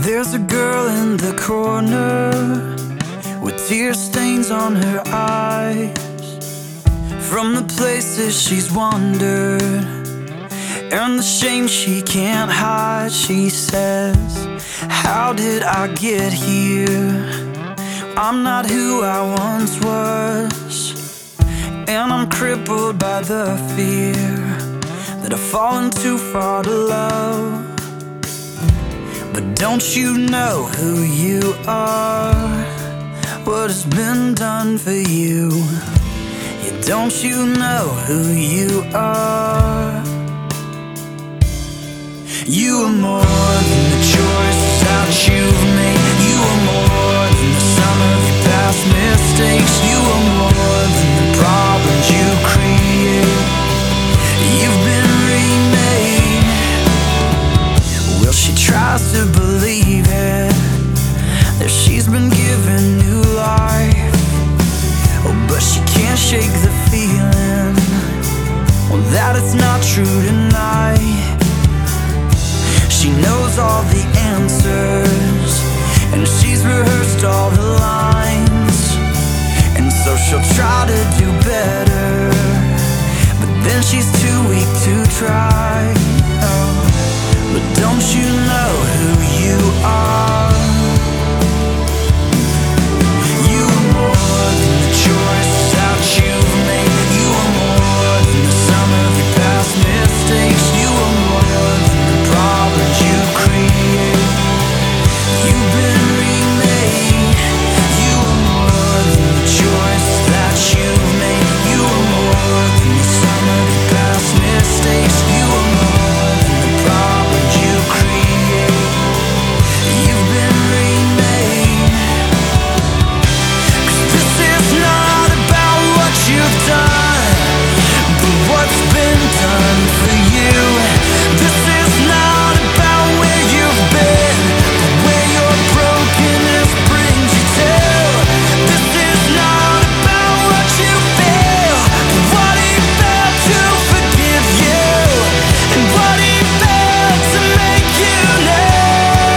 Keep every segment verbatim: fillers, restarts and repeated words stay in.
There's a girl in the corner with tear stains on her eyes from the places she's wandered and the shame she can't hide. She says, how did I get here? I'm not who I once was, and I'm crippled by the fear that I've fallen too far to love. But don't you know who you are? What has been done for you? Yeah, don't you know who you are? You are more than the choices that you've made. You are more than the sum of your past mistakes. You are more than the problems you create. You've been remade. Well, she tries to believe it, that she's been given new life. Oh, but she can't shake the feeling, well, that it's not true tonight. She knows all the answers, and she's rehearsed all the lines, and so she'll try to do better, but then she's too weak to try. Oh, but don't you know who you are? You are more than the choices that you've made. You are more than the sum of your past mistakes. You are more than the problems you create. You've been remade. You are more than the choices that you've made. You are more than the sum of your past mistakes. You are more than the problems you create. You've been remade. 'Cause this is not about what you've done, but what's been done for you. This is not about where you've been, but where your brokenness brings you to. This is not about what you feel, but what he felt to forgive you, and what he felt to make you know.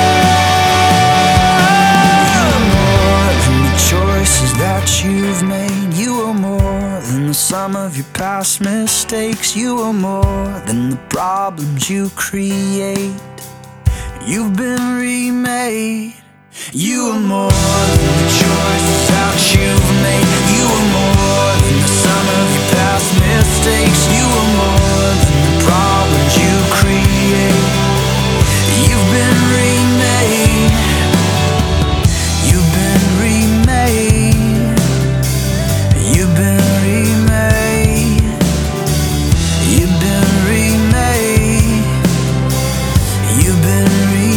You are more than the choices that you've made. You are more than the sum of your past mistakes. You are more than the problems you create. You've been remade. You are more than the choices that you've made. You are more than the sum of your past mistakes. You are more than the problems you create. You've been remade. You've been remade. You've been remade. You've been remade. You've been remade.